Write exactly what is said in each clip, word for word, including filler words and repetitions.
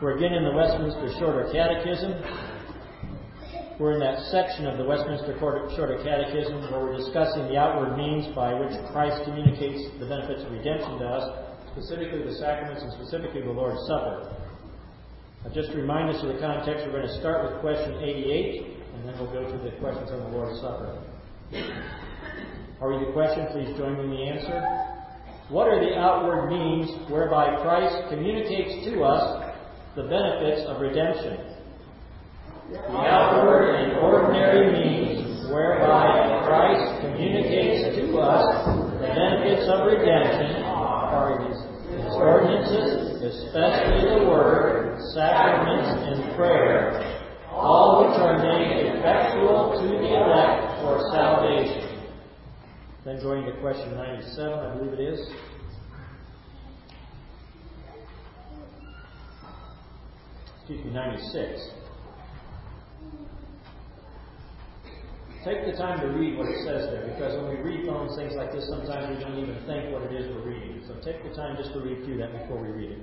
We're again in the Westminster Shorter Catechism. We're in that section of the Westminster Shorter Catechism where we're discussing the outward means by which Christ communicates the benefits of redemption to us, specifically the sacraments and specifically the Lord's Supper. Now, just to remind us of the context, we're going to start with question eighty-eight, and then we'll go to the questions on the Lord's Supper. I'll read the question. Please join me in the answer. What are the outward means whereby Christ communicates to us the benefits of redemption? The outward and ordinary means whereby Christ communicates to us the benefits of redemption are His ordinances, especially the Word, sacraments, and prayer, all which are made effectual to the elect for salvation. Then going to question ninety-seven, I believe it is. Excuse me, ninety-six. Take the time to read what it says there, because when we read on things like this, sometimes we don't even think what it is we're reading. So take the time just to read through that before we read it.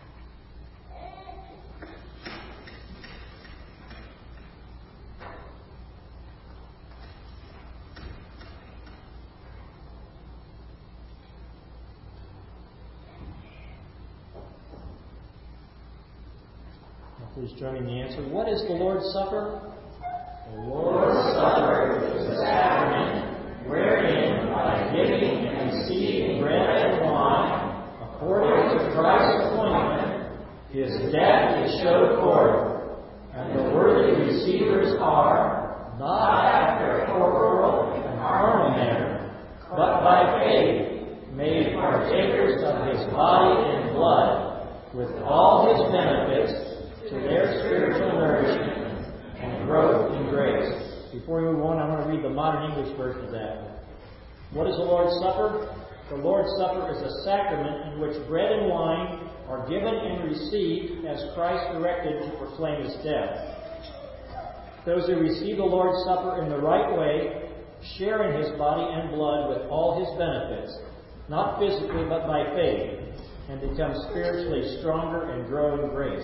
Please join me in the answer. What is the Lord's Supper? The Lord's Supper is a sacrament wherein, by giving and receiving bread and wine, according to Christ's appointment, His death is showed forth, and the worthy receivers are, not after a corporal and carnal manner, but by faith, made partakers of His body and blood, with all His benefits, to their spiritual nourishment and growth in grace. Before we move on, I want to read the modern English version of that. What is the Lord's Supper? The Lord's Supper is a sacrament in which bread and wine are given and received as Christ directed to proclaim His death. Those who receive the Lord's Supper in the right way share in His body and blood with all His benefits, not physically but by faith, and become spiritually stronger and grow in grace.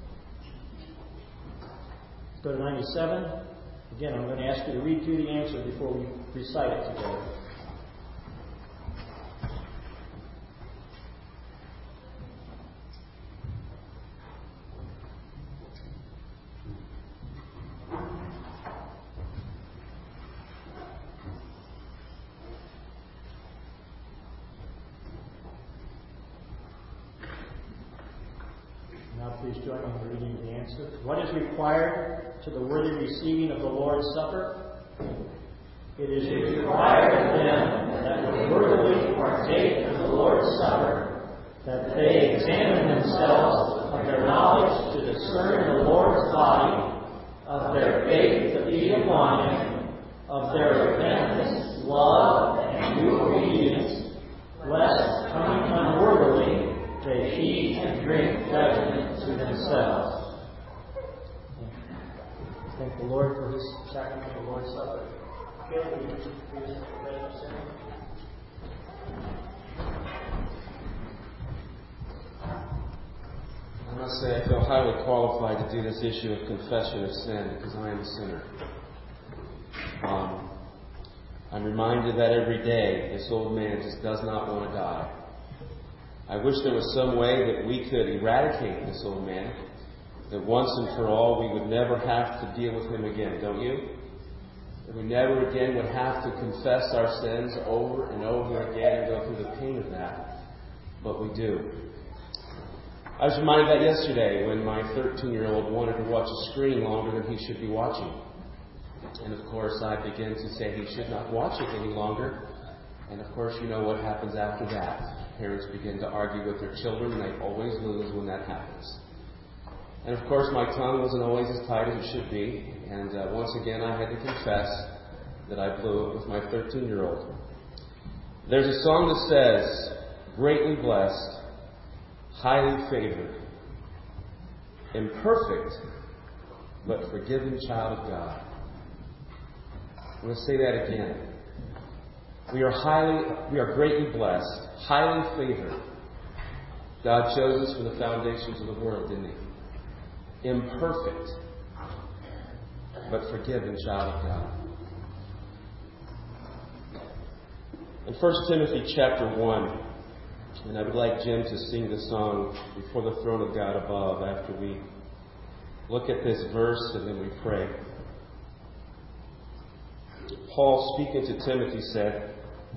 Go to ninety-seven. Again, I'm going to ask you to read through the answer before we recite it together. Now please join me in reading the answer. What is required to the worthy receiving of the Lord's Supper? It is required of them that would worthily partake of the Lord's Supper, that they examine themselves of their knowledge to discern the Lord's body, of their faith to be upon Him, of their repentance, love, and due obedience, lest, coming unworthily, they eat and drink judgment to themselves. Thank the Lord for His sacrament of the Lord's Supper. Caleb, will you please confess your sin? I must say I feel highly qualified to do this issue of confession of sin because I am a sinner. Um, I'm reminded that every day this old man just does not want to die. I wish there was some way that we could eradicate this old man, that once and for all we would never have to deal with him again, don't you? That we never again would have to confess our sins over and over again and go through the pain of that. But we do. I was reminded that yesterday when my thirteen-year-old wanted to watch a screen longer than he should be watching. And of course I began to say he should not watch it any longer. And of course you know what happens after that. Parents begin to argue with their children, and they always lose when that happens. And of course, my tongue wasn't always as tight as it should be, and uh, once again I had to confess that I blew it with my thirteen-year-old. There's a song that says, greatly blessed, highly favored, imperfect, but forgiven child of God. I'm going to say that again. We are highly, we are greatly blessed, highly favored. God chose us from the foundations of the world, didn't He? imperfect, but forgiven child of God. In First Timothy chapter one, and I would like Jim to sing the song Before the Throne of God Above after we look at this verse and then we pray. Paul, speaking to Timothy, said,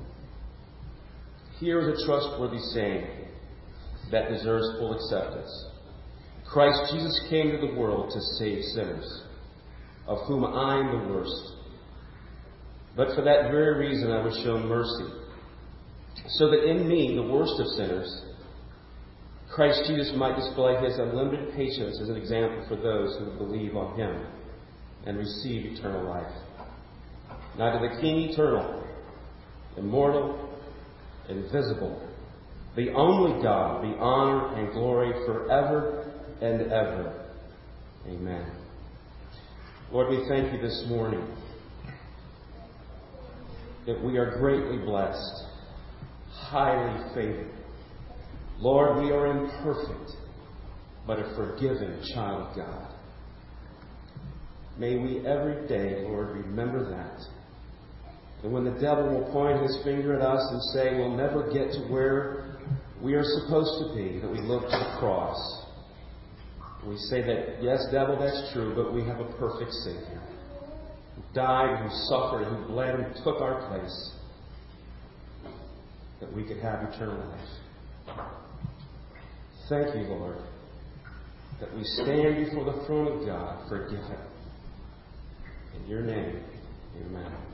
"Here is a trustworthy saying that deserves full acceptance. Christ Jesus came to the world to save sinners, of whom I am the worst. But for that very reason I was shown mercy, so that in me, the worst of sinners, Christ Jesus might display his unlimited patience as an example for those who believe on him and receive eternal life. Now to the King eternal, immortal, invisible, the only God, be honor and glory forever and ever. Amen." Lord, we thank you this morning that we are greatly blessed, highly favored. Lord, we are imperfect, but a forgiven child of God. May we every day, Lord, remember that. And when the devil will point his finger at us and say we'll never get to where we are supposed to be, that we look to the cross. We say that, yes, devil, that's true, but we have a perfect Savior who died, who suffered, who bled, who took our place, that we could have eternal life. Thank you, Lord, that we stand before the throne of God forgiven. In your name, amen.